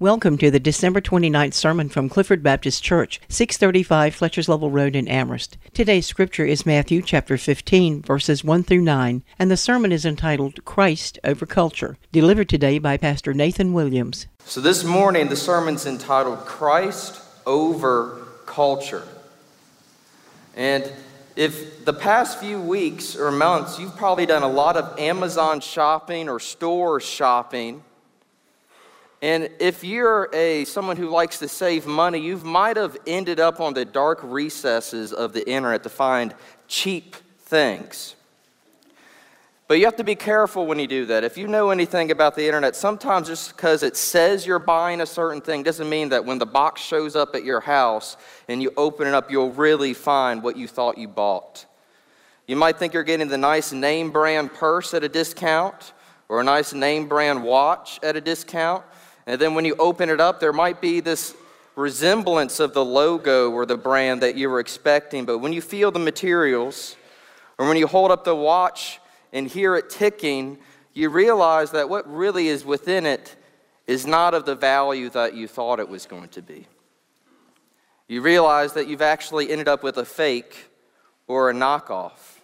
Welcome to the December 29th sermon from Clifford Baptist Church, 635 Fletcher's Level Road in Amherst. Today's scripture is Matthew chapter 15, verses 1 through 9, and the sermon is entitled Christ Over Culture, delivered today by Pastor Nathan Williams. So this morning, the sermon's entitled Christ Over Culture. And if the past few weeks or months, you've probably done a lot of Amazon shopping or store shopping. And if you're someone who likes to save money, you might have ended up on the dark recesses of the internet to find cheap things. But you have to be careful when you do that. If you know anything about the internet, sometimes just because it says you're buying a certain thing doesn't mean that when the box shows up at your house and you open it up, you'll really find what you thought you bought. You might think you're getting the nice name brand purse at a discount or a nice name brand watch at a discount. And then when you open it up, there might be this resemblance of the logo or the brand that you were expecting. But when you feel the materials, or when you hold up the watch and hear it ticking, you realize that what really is within it is not of the value that you thought it was going to be. You realize that you've actually ended up with a fake or a knockoff.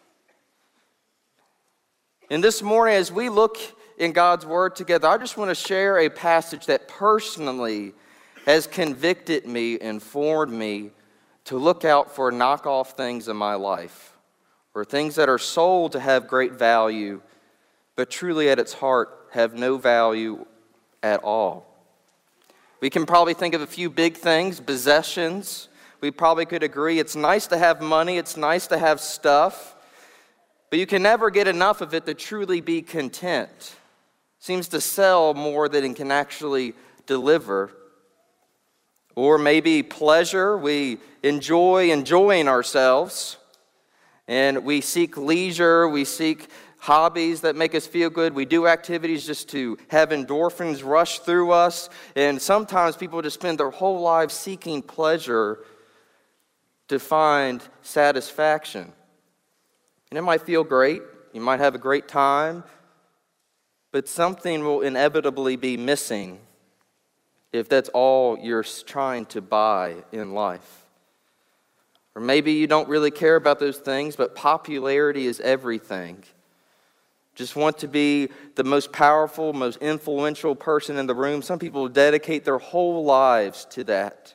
And this morning, as we look in God's Word together, I just want to share a passage that personally has convicted me, informed me to look out for knockoff things in my life, or things that are sold to have great value, but truly at its heart have no value at all. We can probably think of a few big things, possessions. We probably could agree it's nice to have money, it's nice to have stuff, but you can never get enough of it to truly be content. Seems to sell more than it can actually deliver. Or maybe pleasure, we enjoy enjoying ourselves, and we seek leisure, we seek hobbies that make us feel good. We do activities just to have endorphins rush through us, and sometimes people just spend their whole lives seeking pleasure to find satisfaction. And it might feel great, you might have a great time, but something will inevitably be missing if that's all you're trying to buy in life. Or maybe you don't really care about those things, but popularity is everything. Just want to be the most powerful, most influential person in the room. Some people dedicate their whole lives to that.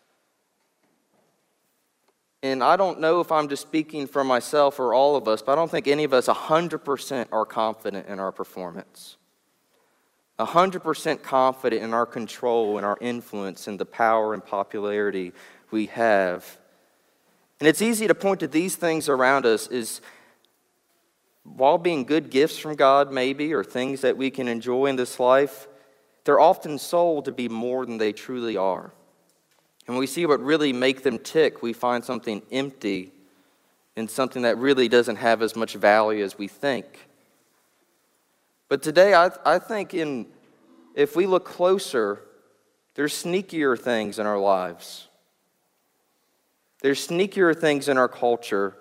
And I don't know if I'm just speaking for myself or all of us, but I don't think any of us 100% are confident in our performance. 100% confident in our control and our influence and the power and popularity we have. And it's easy to point to these things around us as, while being good gifts from God maybe, or things that we can enjoy in this life, they're often sold to be more than they truly are. And when we see what really make them tick, we find something empty and something that really doesn't have as much value as we think. But today, I think if we look closer, there's sneakier things in our lives. There's sneakier things in our culture,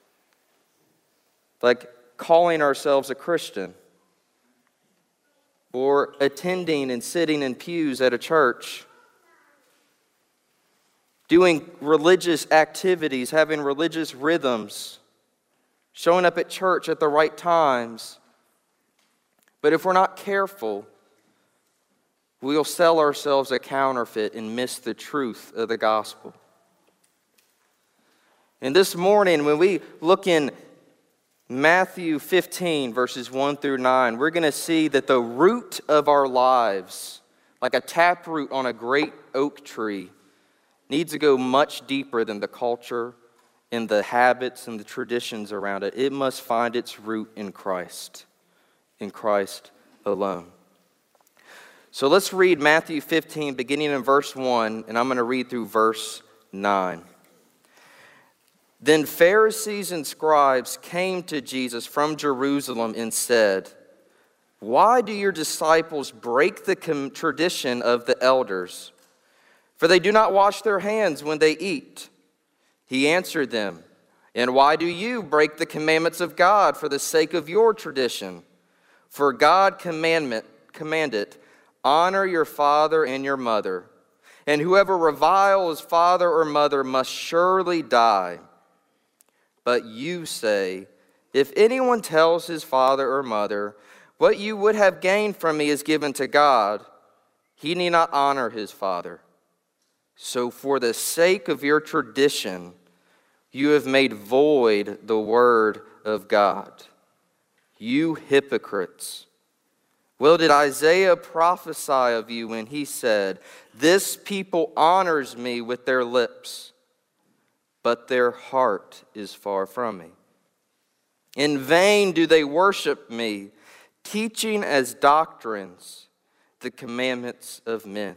like calling ourselves a Christian, or attending and sitting in pews at a church, doing religious activities, having religious rhythms, showing up at church at the right times. But if we're not careful, we'll sell ourselves a counterfeit and miss the truth of the gospel. And this morning, when we look in Matthew 15, verses 1 through 9, we're going to see that the root of our lives, like a taproot on a great oak tree, needs to go much deeper than the culture and the habits and the traditions around it. It must find its root in Christ alone. So let's read Matthew 15, beginning in verse 1, and I'm going to read through verse 9. Then Pharisees and scribes came to Jesus from Jerusalem and said, "Why do your disciples break the tradition of the elders? For they do not wash their hands when they eat." He answered them, "And why do you break the commandments of God for the sake of your tradition? For God commanded, honor your father and your mother, and whoever reviles father or mother must surely die. But you say, if anyone tells his father or mother, what you would have gained from me is given to God, he need not honor his father. So for the sake of your tradition, you have made void the word of God. You hypocrites! Well, did Isaiah prophesy of you when he said, this people honors me with their lips, but their heart is far from me. In vain do they worship me, teaching as doctrines the commandments of men.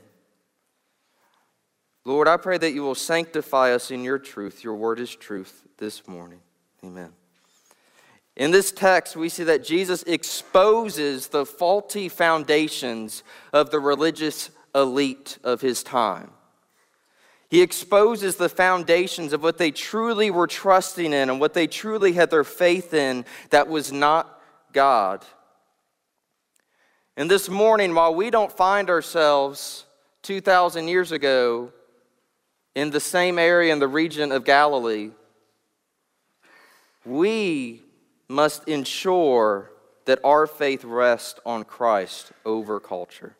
Lord, I pray that you will sanctify us in your truth. Your word is truth this morning. Amen. In this text, we see that Jesus exposes the faulty foundations of the religious elite of his time. He exposes the foundations of what they truly were trusting in and what they truly had their faith in that was not God. And this morning, while we don't find ourselves 2,000 years ago in the same area in the region of Galilee, we must ensure that our faith rests on Christ over culture.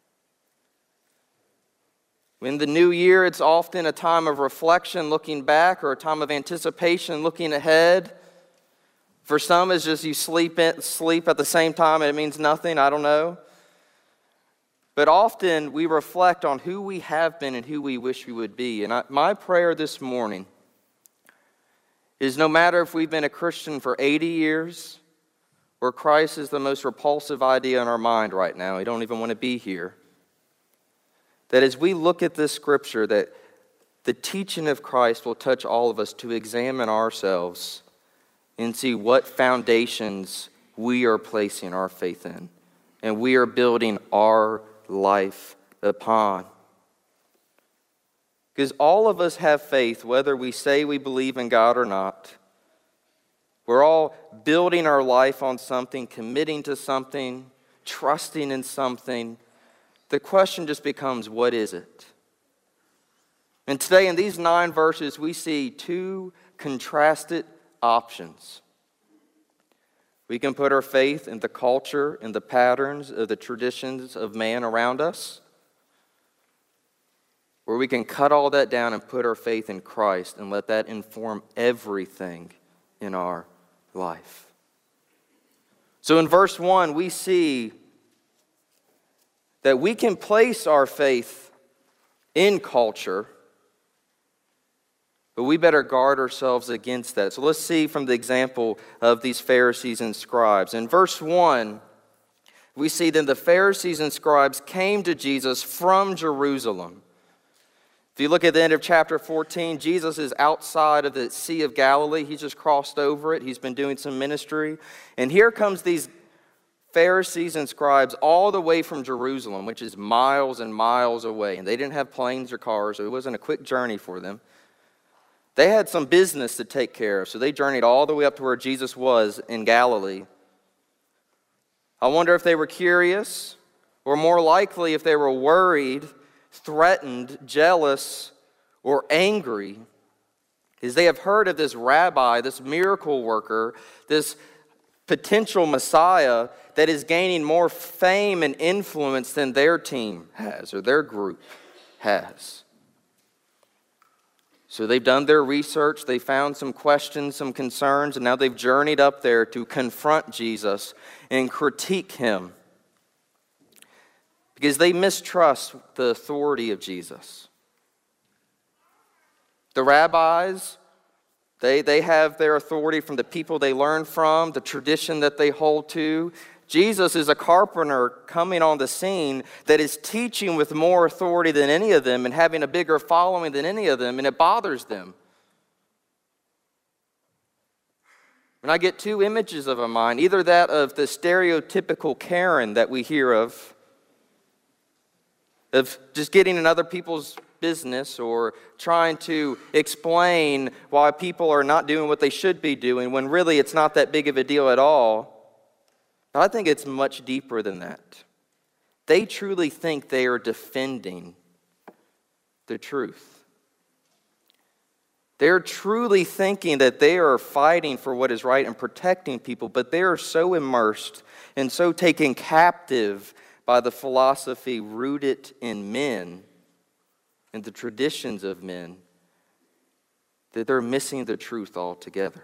In the new year, it's often a time of reflection, looking back, or a time of anticipation, looking ahead. For some, it's just you sleep at the same time and it means nothing. I don't know. But often we reflect on who we have been and who we wish we would be. And my prayer this morning is no matter if we've been a Christian for 80 years or Christ is the most repulsive idea in our mind right now, we don't even want to be here, that as we look at this scripture, that the teaching of Christ will touch all of us to examine ourselves and see what foundations we are placing our faith in and we are building our life upon. Because all of us have faith, whether we say we believe in God or not. We're all building our life on something, committing to something, trusting in something. The question just becomes, what is it? And today in these 9 verses, we see 2 contrasted options. We can put our faith in the culture and the patterns of the traditions of man around us, or we can cut all that down and put our faith in Christ and let that inform everything in our life. So in verse 1, we see that we can place our faith in culture, but we better guard ourselves against that. So let's see from the example of these Pharisees and scribes. In verse 1, we see that the Pharisees and scribes came to Jesus from Jerusalem. If you look at the end of chapter 14, Jesus is outside of the Sea of Galilee. He's just crossed over it. He's been doing some ministry. And here comes these Pharisees and scribes all the way from Jerusalem, which is miles and miles away. And they didn't have planes or cars, so it wasn't a quick journey for them. They had some business to take care of, so they journeyed all the way up to where Jesus was in Galilee. I wonder if they were curious, or more likely if they were worried, threatened, jealous, or angry, is they have heard of this rabbi, this miracle worker, this potential Messiah that is gaining more fame and influence than their team has or their group has. So they've done their research, they found some questions, some concerns, and now they've journeyed up there to confront Jesus and critique him because they mistrust the authority of Jesus. The rabbis, they have their authority from the people they learn from, the tradition that they hold to. Jesus is a carpenter coming on the scene that is teaching with more authority than any of them and having a bigger following than any of them, and it bothers them. And I get 2 images of a mind, either that of the stereotypical Karen that we hear of just getting in other people's business or trying to explain why people are not doing what they should be doing when really it's not that big of a deal at all. But I think it's much deeper than that. they truly think they are defending the truth. They're truly thinking that they are fighting for what is right and protecting people, but they are so immersed and so taken captive by the philosophy rooted in men and the traditions of men that they're missing the truth altogether.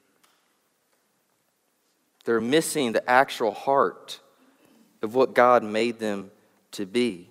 They're missing the actual heart of what God made them to be.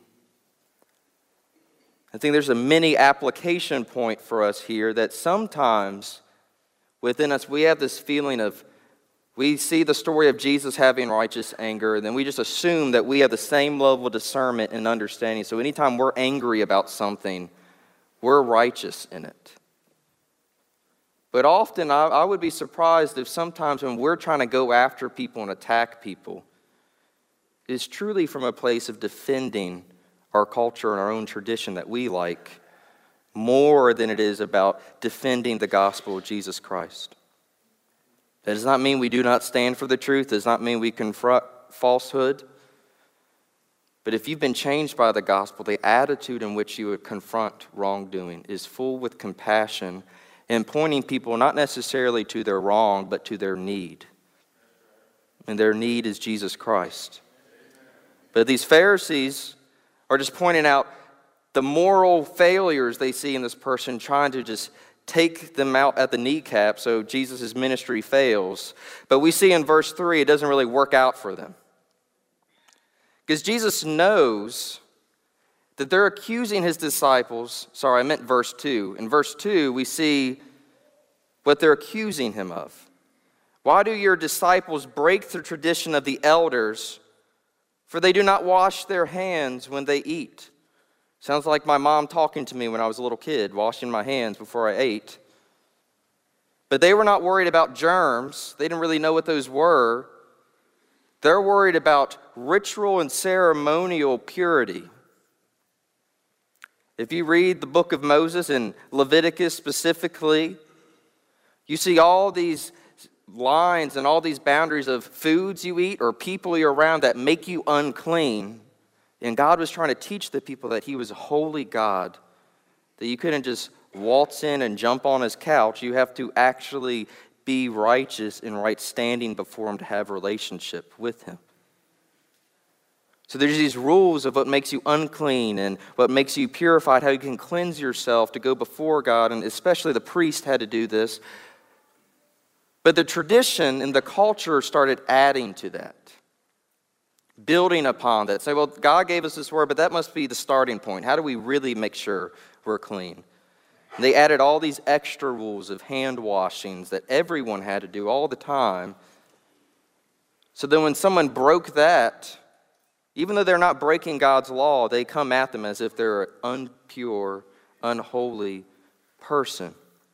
I think there's a mini application point for us here that sometimes within us we have this feeling of, we see the story of Jesus having righteous anger, and then we just assume that we have the same level of discernment and understanding. So anytime we're angry about something, we're righteous in it. But often I would be surprised if sometimes when we're trying to go after people and attack people, it's truly from a place of defending our culture and our own tradition that we like more than it is about defending the gospel of Jesus Christ. That does not mean we do not stand for the truth. It does not mean we confront falsehood. But if you've been changed by the gospel, the attitude in which you would confront wrongdoing is full with compassion and pointing people not necessarily to their wrong, but to their need. And their need is Jesus Christ. But these Pharisees are just pointing out the moral failures they see in this person, trying to just take them out at the kneecap so Jesus' ministry fails. But we see in verse 3, it doesn't really work out for them. Because Jesus knows that they're accusing his disciples. Sorry, I meant verse 2. In verse 2, we see what they're accusing him of. Why do your disciples break the tradition of the elders? For they do not wash their hands when they eat. Sounds like my mom talking to me when I was a little kid, washing my hands before I ate. But they were not worried about germs. They didn't really know what those were. They're worried about ritual and ceremonial purity. If you read the book of Moses and Leviticus specifically, you see all these lines and all these boundaries of foods you eat or people you're around that make you unclean. And God was trying to teach the people that he was a holy God, that you couldn't just waltz in and jump on his couch. You have to actually be righteous and right standing before him to have a relationship with him. So there's these rules of what makes you unclean and what makes you purified, how you can cleanse yourself to go before God, and especially the priest had to do this. But the tradition and the culture started adding to that, building upon that. Say, well, God gave us this word, but that must be the starting point. How do we really make sure we're clean? And they added all these extra rules of hand washings that everyone had to do all the time. So then when someone broke that, even though they're not breaking God's law, they come at them as if they're an impure, unholy person.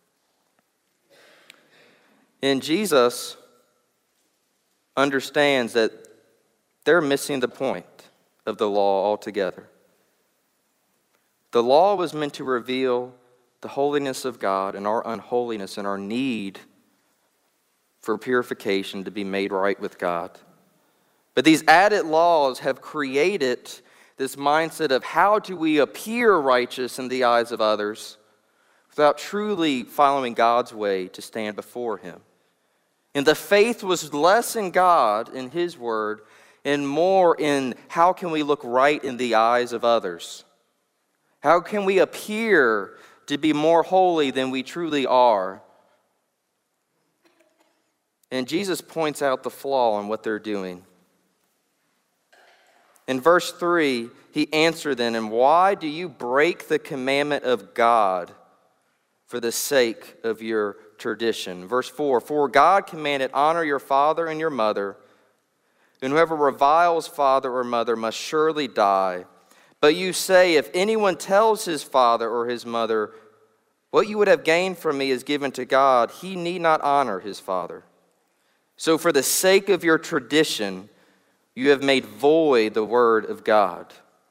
And Jesus understands that they're missing the point of the law altogether. The law was meant to reveal the holiness of God and our unholiness and our need for purification to be made right with God. But these added laws have created this mindset of how do we appear righteous in the eyes of others without truly following God's way to stand before him. And the faith was less in God, in his word, and more in how can we look right in the eyes of others. How can we appear to be more holy than we truly are? And Jesus points out the flaw in what they're doing. In verse 3, he answered them, and why do you break the commandment of God for the sake of your tradition? Verse 4, for God commanded, honor your father and your mother, and whoever reviles father or mother must surely die. But you say, if anyone tells his father or his mother, what you would have gained from me is given to God, he need not honor his father. So for the sake of your tradition, you have made void the word of God.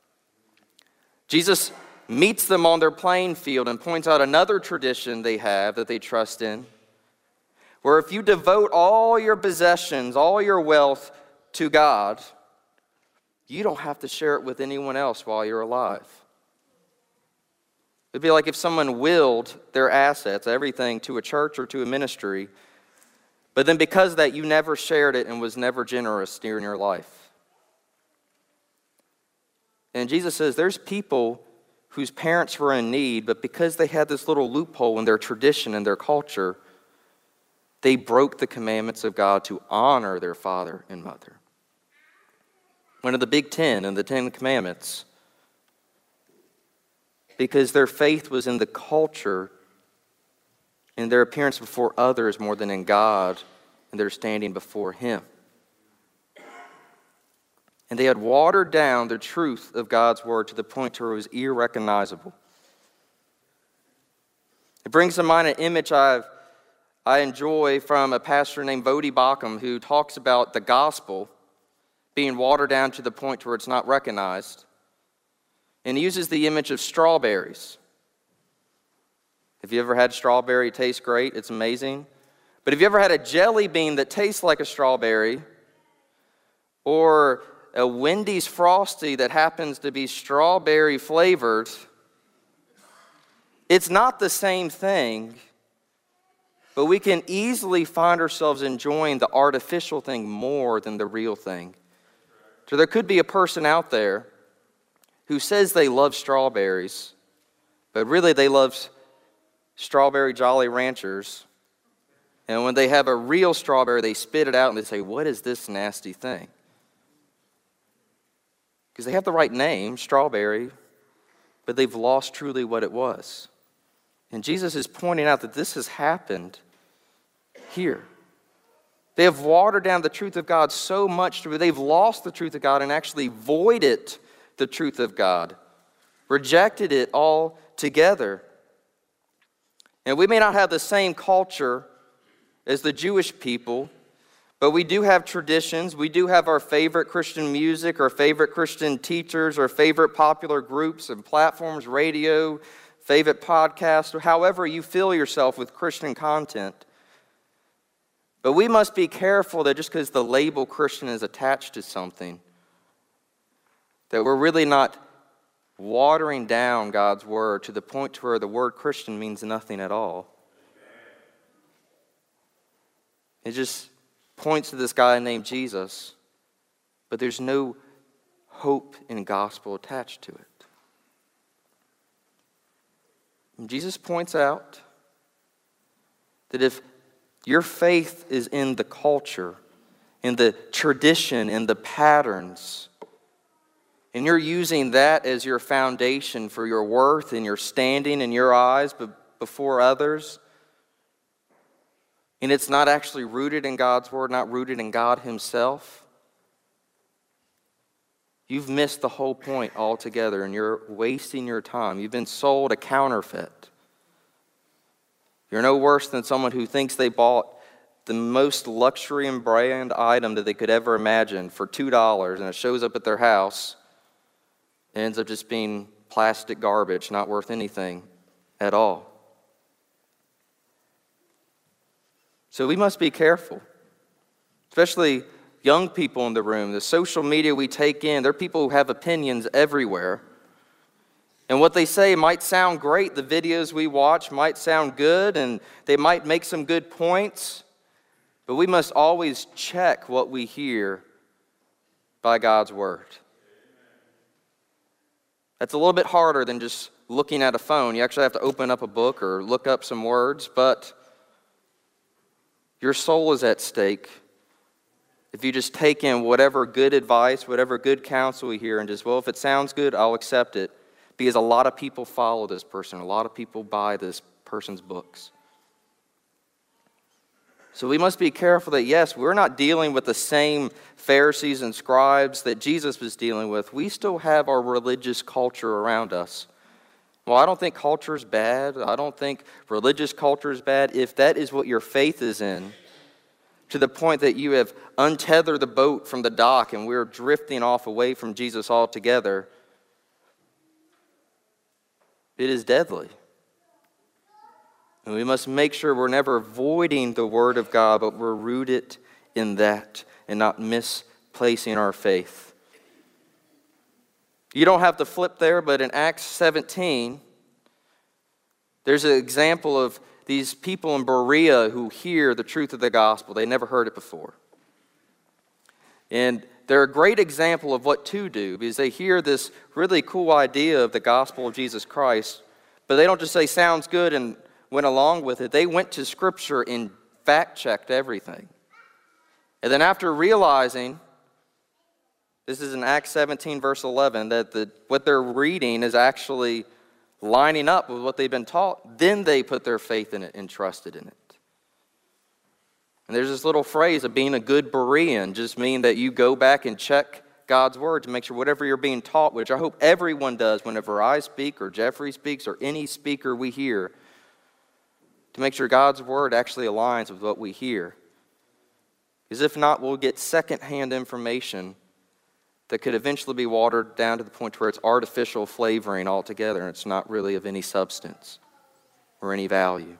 Jesus meets them on their playing field and points out another tradition they have that they trust in, where if you devote all your possessions, all your wealth to God, you don't have to share it with anyone else while you're alive. It'd be like if someone willed their assets, everything, to a church or to a ministry, but then because of that, you never shared it and was never generous during your life. And Jesus says there's people whose parents were in need, but because they had this little loophole in their tradition and their culture, they broke the commandments of God to honor their father and mother. One of the big 10 and the 10 commandments, because their faith was in the culture and their appearance before others more than in God and their standing before Him. And they had watered down the truth of God's word to the point where it was irrecognizable. It brings to mind an image I enjoy from a pastor named Voddie Baucham, who talks about the gospel being watered down to the point where it's not recognized. And he uses the image of strawberries. Have you ever had strawberry? It tastes great. It's amazing. But have you ever had a jelly bean that tastes like a strawberry, or a Wendy's Frosty that happens to be strawberry flavored? It's not the same thing, but we can easily find ourselves enjoying the artificial thing more than the real thing. So there could be a person out there who says they love strawberries, but really they love strawberry Jolly Ranchers. And when they have a real strawberry, they spit it out and they say, "What is this nasty thing?" Because they have the right name, strawberry, but they've lost truly what it was. And Jesus is pointing out that this has happened here. They have watered down the truth of God so much that they've lost the truth of God and actually voided the truth of God, rejected it altogether. And we may not have the same culture as the Jewish people, but we do have traditions. We do have our favorite Christian music, our favorite Christian teachers, our favorite popular groups and platforms, radio, favorite podcasts, or however you fill yourself with Christian content. But we must be careful that just because the label Christian is attached to something, that we're really not watering down God's word to the point where the word Christian means nothing at all. It just points to this guy named Jesus, but there's no hope and gospel attached to it. And Jesus points out that if your faith is in the culture, in the tradition, in the patterns, and you're using that as your foundation for your worth and your standing in your eyes before others, and it's not actually rooted in God's word, not rooted in God Himself, you've missed the whole point altogether, and you're wasting your time. You've been sold a counterfeit. You're no worse than someone who thinks they bought the most luxury and brand item that they could ever imagine for $2, and it shows up at their house and ends up just being plastic garbage, not worth anything at all. So we must be careful, especially young people in the room. The social media we take in, there are people who have opinions everywhere. And what they say might sound great. The videos we watch might sound good, and they might make some good points. But we must always check what we hear by God's word. That's a little bit harder than just looking at a phone. You actually have to open up a book or look up some words, but your soul is at stake if you just take in whatever good advice, whatever good counsel we hear and just, well, if it sounds good, I'll accept it. Because a lot of people follow this person. A lot of people buy this person's books. So we must be careful that, yes, we're not dealing with the same Pharisees and scribes that Jesus was dealing with. We still have our religious culture around us. Well, I don't think culture is bad. I don't think religious culture is bad. If that is what your faith is in, to the point that you have untethered the boat from the dock and we're drifting off away from Jesus altogether, it is deadly. And we must make sure we're never avoiding the Word of God, but we're rooted in that and not misplacing our faith. You don't have to flip there, but in Acts 17, there's an example of these people in Berea who hear the truth of the gospel. They never heard it before. And they're a great example of what to do, because they hear this really cool idea of the gospel of Jesus Christ, but they don't just say, sounds good, and went along with it. They went to Scripture and fact-checked everything. And then after realizing, this is in Acts 17, verse 11, that what they're reading is actually lining up with what they've been taught, then they put their faith in it and trusted in it. And there's this little phrase of being a good Berean, just mean that you go back and check God's word to make sure whatever you're being taught, which I hope everyone does whenever I speak or Jeffrey speaks or any speaker we hear, to make sure God's word actually aligns with what we hear. Because if not, we'll get secondhand information that could eventually be watered down to the point where it's artificial flavoring altogether and it's not really of any substance or any value.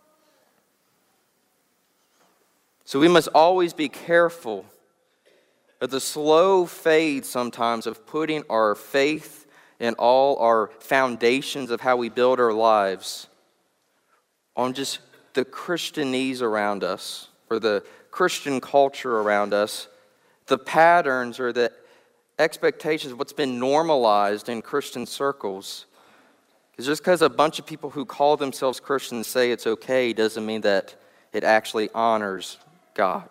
So we must always be careful of the slow fade sometimes of putting our faith and all our foundations of how we build our lives on just the Christianese around us or the Christian culture around us, the patterns or the expectations of what's been normalized in Christian circles. Because just because a bunch of people who call themselves Christians say it's okay doesn't mean that it actually honors God.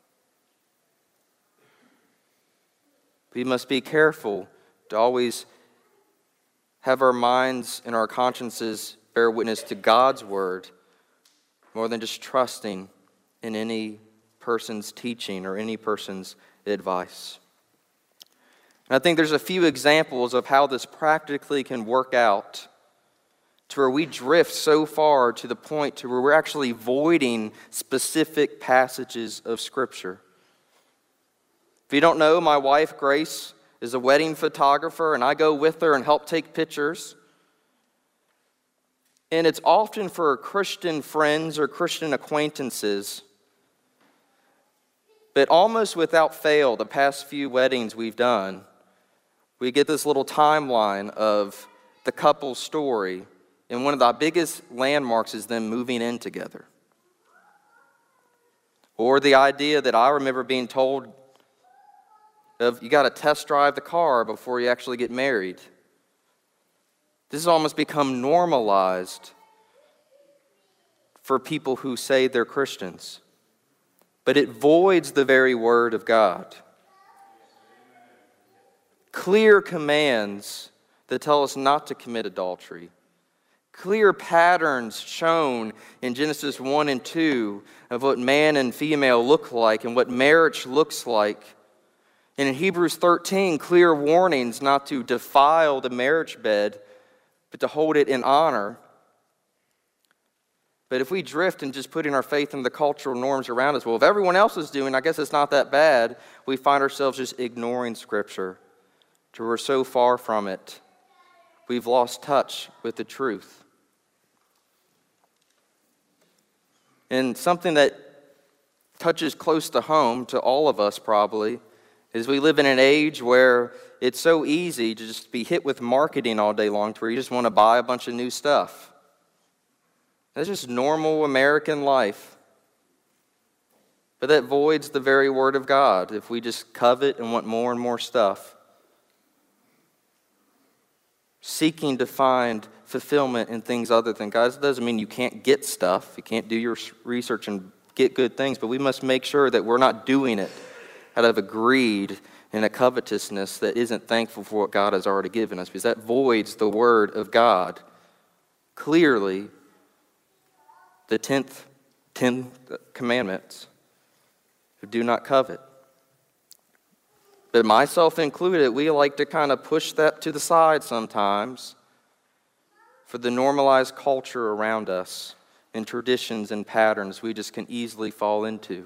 We must be careful to always have our minds and our consciences bear witness to God's word more than just trusting in any person's teaching or any person's advice. And I think there's a few examples of how this practically can work out to where we drift so far to the point to where we're actually voiding specific passages of Scripture. If you don't know, my wife, Grace, is a wedding photographer, and I go with her and help take pictures. And it's often for Christian friends or Christian acquaintances. But almost without fail, the past few weddings we've done, we get this little timeline of the couple's story. And one of the biggest landmarks is them moving in together. Or the idea that I remember being told of, you got to test drive the car before you actually get married. This has almost become normalized for people who say they're Christians. But it voids the very word of God. Clear commands that tell us not to commit adultery. Clear patterns shown in Genesis 1 and 2 of what man and female look like and what marriage looks like. And in Hebrews 13, clear warnings not to defile the marriage bed, but to hold it in honor. But if we drift in just putting our faith in the cultural norms around us, well, if everyone else is doing, I guess it's not that bad, we find ourselves just ignoring Scripture. To we're so far from it, we've lost touch with the truth. And something that touches close to home to all of us probably is we live in an age where it's so easy to just be hit with marketing all day long to where you just want to buy a bunch of new stuff. That's just normal American life. But that voids the very word of God if we just covet and want more and more stuff. Seeking to find fulfillment in things other than God. It doesn't mean you can't get stuff. You can't do your research and get good things. But we must make sure that we're not doing it out of a greed and a covetousness that isn't thankful for what God has already given us. Because that voids the word of God. Clearly, the 10 commandments. Do not covet. But myself included, we like to kind of push that to the side sometimes for the normalized culture around us and traditions and patterns we just can easily fall into.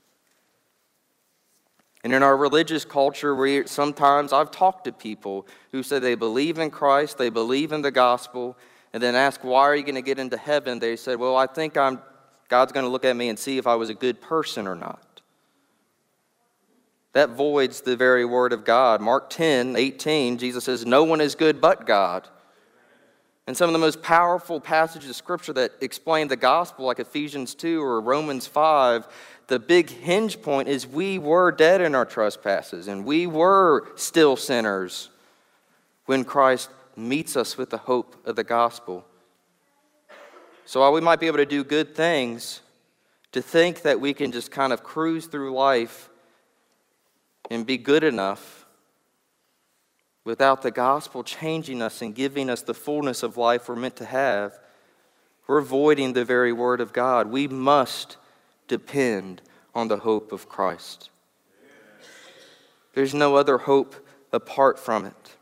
And in our religious culture, sometimes I've talked to people who say they believe in Christ, they believe in the gospel, and then ask, why are you going to get into heaven? They said, well, I think God's going to look at me and see if I was a good person or not. That voids the very word of God. Mark 10:18, Jesus says, "No one is good but God." And some of the most powerful passages of Scripture that explain the gospel, like Ephesians 2 or Romans 5, the big hinge point is we were dead in our trespasses, and we were still sinners when Christ meets us with the hope of the gospel. So while we might be able to do good things, to think that we can just kind of cruise through life and be good enough without the gospel changing us and giving us the fullness of life we're meant to have, we're voiding the very word of God. We must depend on the hope of Christ. There's no other hope apart from it.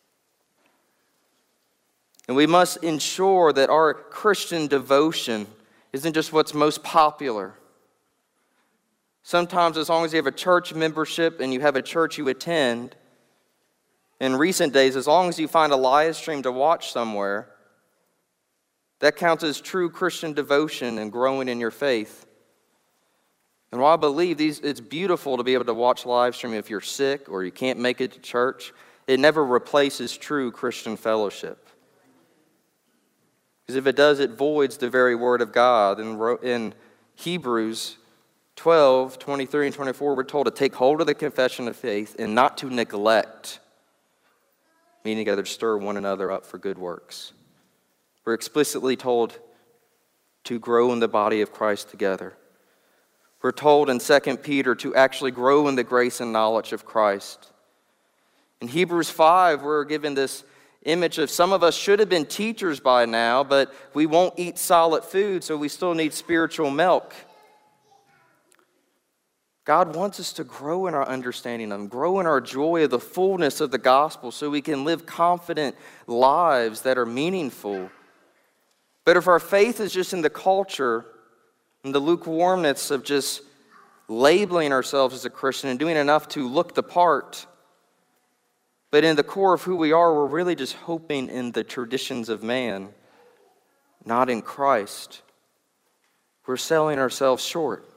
And we must ensure that our Christian devotion isn't just what's most popular. Sometimes, as long as you have a church membership and you have a church you attend, in recent days, as long as you find a live stream to watch somewhere, that counts as true Christian devotion and growing in your faith. And while I believe it's beautiful to be able to watch live stream if you're sick or you can't make it to church, it never replaces true Christian fellowship. Because if it does, it voids the very word of God. In Hebrews 12, 23 and 24, we're told to take hold of the confession of faith and not to neglect meeting together to stir one another up for good works. We're explicitly told to grow in the body of Christ together. We're told in 2 Peter to actually grow in the grace and knowledge of Christ. In Hebrews 5, we're given this image of some of us should have been teachers by now, but we won't eat solid food, so we still need spiritual milk. God wants us to grow in our understanding of Him, grow in our joy of the fullness of the gospel so we can live confident lives that are meaningful. But if our faith is just in the culture and the lukewarmness of just labeling ourselves as a Christian and doing enough to look the part, but in the core of who we are, we're really just hoping in the traditions of man, not in Christ, we're selling ourselves short.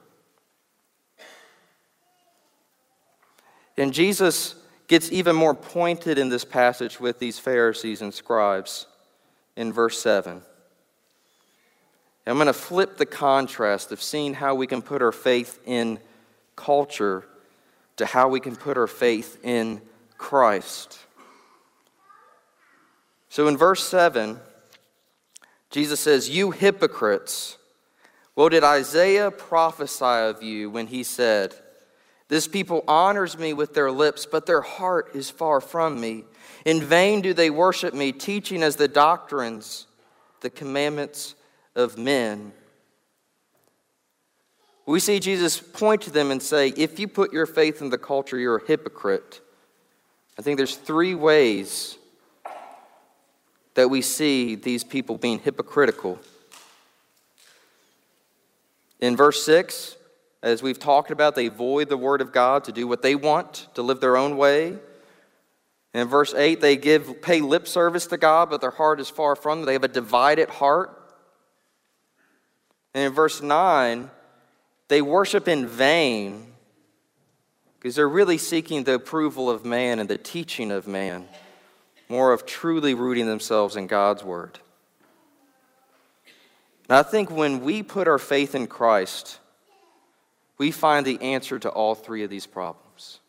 And Jesus gets even more pointed in this passage with these Pharisees and scribes in verse 7. I'm going to flip the contrast of seeing how we can put our faith in culture to how we can put our faith in Christ. So in verse 7, Jesus says, "You hypocrites, what did Isaiah prophesy of you when he said, 'This people honors me with their lips, but their heart is far from me. In vain do they worship me, teaching as the doctrines, the commandments of men.'" We see Jesus point to them and say, if you put your faith in the culture, you're a hypocrite. I think there's three ways that we see these people being hypocritical. In verse 6, as we've talked about, they void the word of God to do what they want, to live their own way. In verse 8, they pay lip service to God, but their heart is far from them. They have a divided heart. And in verse 9, they worship in vain because they're really seeking the approval of man and the teaching of man, more of truly rooting themselves in God's word. And I think when we put our faith in Christ, we find the answer to all three of these problems.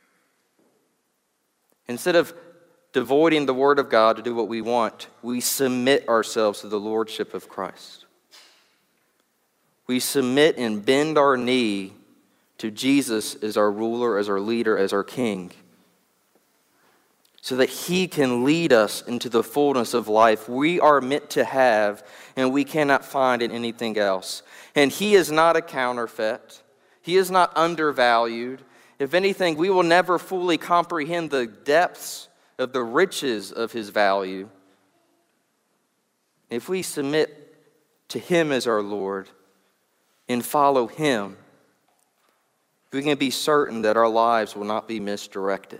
Instead of devoiding the word of God to do what we want, we submit ourselves to the lordship of Christ. We submit and bend our knee to Jesus as our ruler, as our leader, as our king, so that He can lead us into the fullness of life we are meant to have and we cannot find in anything else. And He is not a counterfeit. He is not undervalued. If anything, we will never fully comprehend the depths of the riches of His value. If we submit to Him as our Lord and follow Him, we can be certain that our lives will not be misdirected.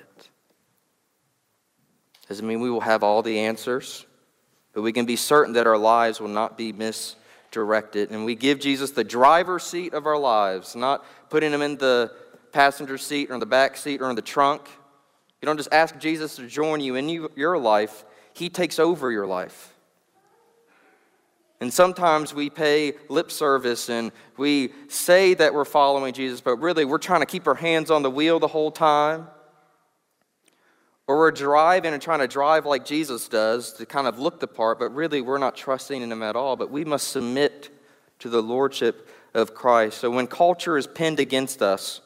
Doesn't mean we will have all the answers, but we can be certain that our lives will not be misdirected. And we give Jesus the driver's seat of our lives, not putting Him in the passenger seat or in the back seat or in the trunk. You don't just ask Jesus to join you in your life. He takes over your life. And sometimes we pay lip service and we say that we're following Jesus, but really we're trying to keep our hands on the wheel the whole time. Or we're driving and trying to drive like Jesus does to kind of look the part, but really we're not trusting in Him at all. But we must submit to the lordship of Christ. So when culture is pinned against us,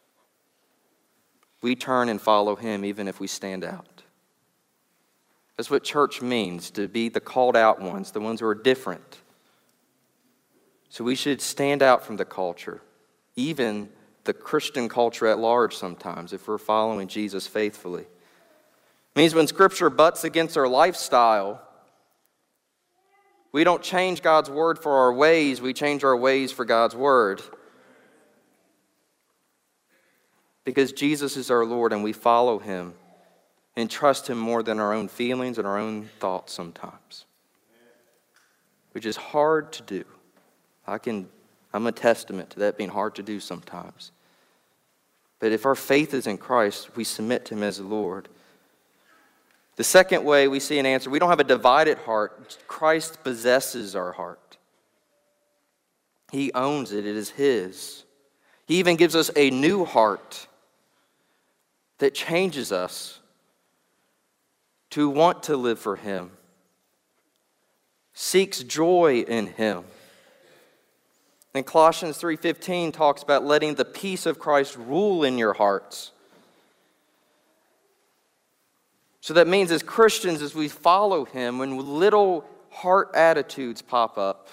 we turn and follow Him even if we stand out. That's what church means, to be the called out ones, the ones who are different. So we should stand out from the culture, even the Christian culture at large sometimes, if we're following Jesus faithfully. It means when Scripture butts against our lifestyle, we don't change God's word for our ways, we change our ways for God's word. Because Jesus is our Lord and we follow Him and trust Him more than our own feelings and our own thoughts sometimes. Which is hard to do. I'm a testament to that being hard to do sometimes. But if our faith is in Christ, we submit to Him as the Lord. The second way we see an answer, we don't have a divided heart. Christ possesses our heart. He owns it. It is His. He even gives us a new heart that changes us to want to live for Him, seeks joy in Him. And Colossians 3:15 talks about letting the peace of Christ rule in your hearts. So that means as Christians, as we follow Him, when little heart attitudes pop up,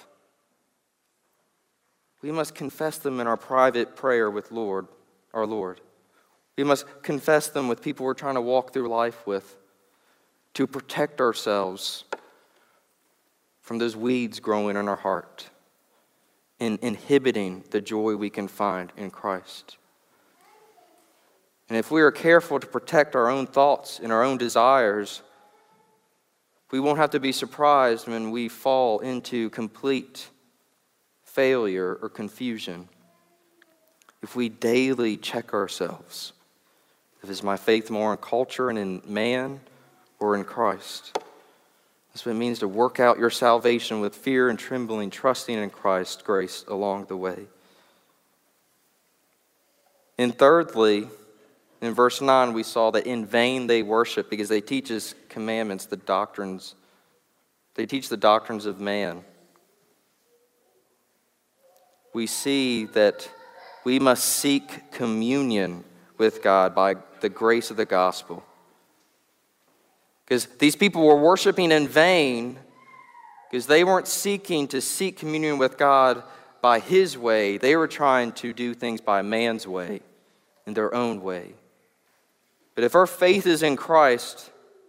we must confess them in our private prayer with our Lord. We must confess them with people we're trying to walk through life with, to protect ourselves from those weeds growing in our heart and inhibiting the joy we can find in Christ. And if we are careful to protect our own thoughts and our own desires, we won't have to be surprised when we fall into complete failure or confusion. If we daily check ourselves, is my faith more in culture and in man or in Christ? That's what it means to work out your salvation with fear and trembling, trusting in Christ's grace along the way. And thirdly, in verse 9, we saw that in vain they worship because they teach His commandments, the doctrines. They teach the doctrines of man. We see that we must seek communion with God by the grace of the gospel. Because these people were worshiping in vain because they weren't seeking to seek communion with God by His way. They were trying to do things by man's way, in their own way. But if our faith is in Christ,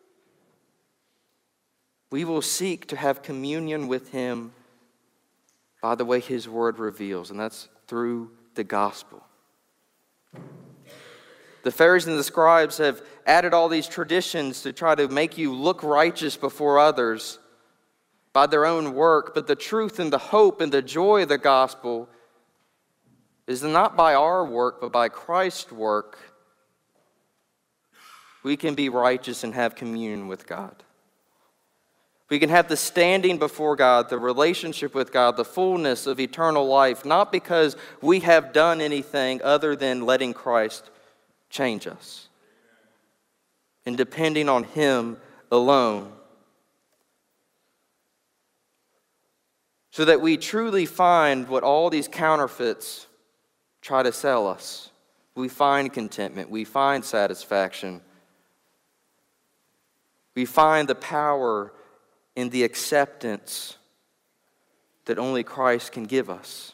we will seek to have communion with Him by the way His word reveals, and that's through the gospel. The Pharisees and the scribes have added all these traditions to try to make you look righteous before others by their own work, but the truth and the hope and the joy of the gospel is not by our work, but by Christ's work. We can be righteous and have communion with God. We can have the standing before God, the relationship with God, the fullness of eternal life, not because we have done anything other than letting Christ change us and depending on Him alone. So that we truly find what all these counterfeits try to sell us. We find contentment, we find satisfaction. We find the power in the acceptance that only Christ can give us.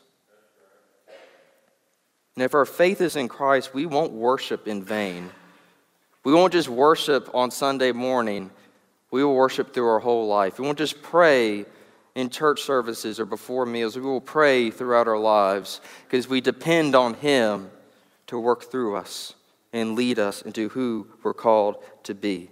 And if our faith is in Christ, we won't worship in vain. We won't just worship on Sunday morning. We will worship through our whole life. We won't just pray in church services or before meals. We will pray throughout our lives because we depend on Him to work through us and lead us into who we're called to be.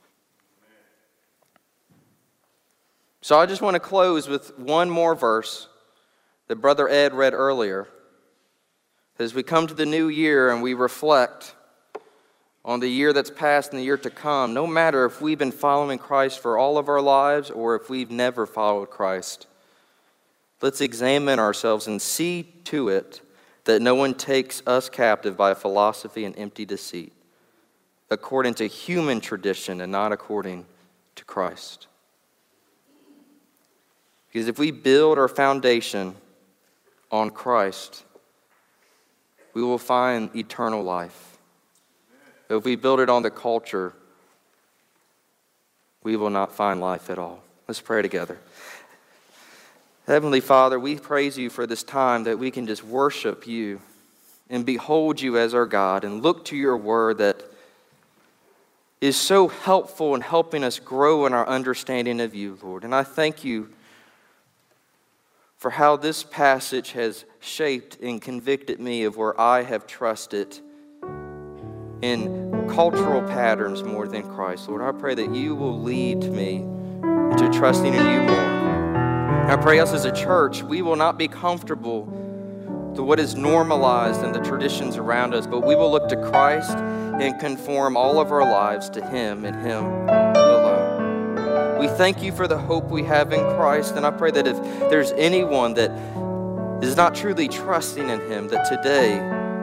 So I just want to close with one more verse that Brother Ed read earlier. As we come to the new year and we reflect on the year that's passed and the year to come, no matter if we've been following Christ for all of our lives or if we've never followed Christ, let's examine ourselves and see to it that no one takes us captive by philosophy and empty deceit, according to human tradition and not according to Christ. Because if we build our foundation on Christ, we will find eternal life. If we build it on the culture, we will not find life at all. Let's pray together. Heavenly Father, we praise you for this time that we can just worship you and behold you as our God and look to your word that is so helpful in helping us grow in our understanding of you, Lord. And I thank you for how this passage has shaped and convicted me of where I have trusted in cultural patterns more than Christ. Lord, I pray that you will lead me into trusting in you more. I pray us as a church, we will not be comfortable to what is normalized in the traditions around us, but we will look to Christ and conform all of our lives to Him and Him alone. We thank you for the hope we have in Christ, and I pray that if there's anyone that is not truly trusting in Him, that today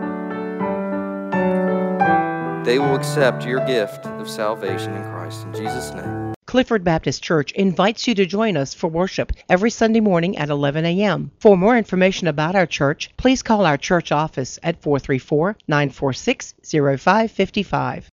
they will accept your gift of salvation in Christ. In Jesus' name. Clifford Baptist Church invites you to join us for worship every Sunday morning at 11 a.m. For more information about our church, please call our church office at 434-946-0555.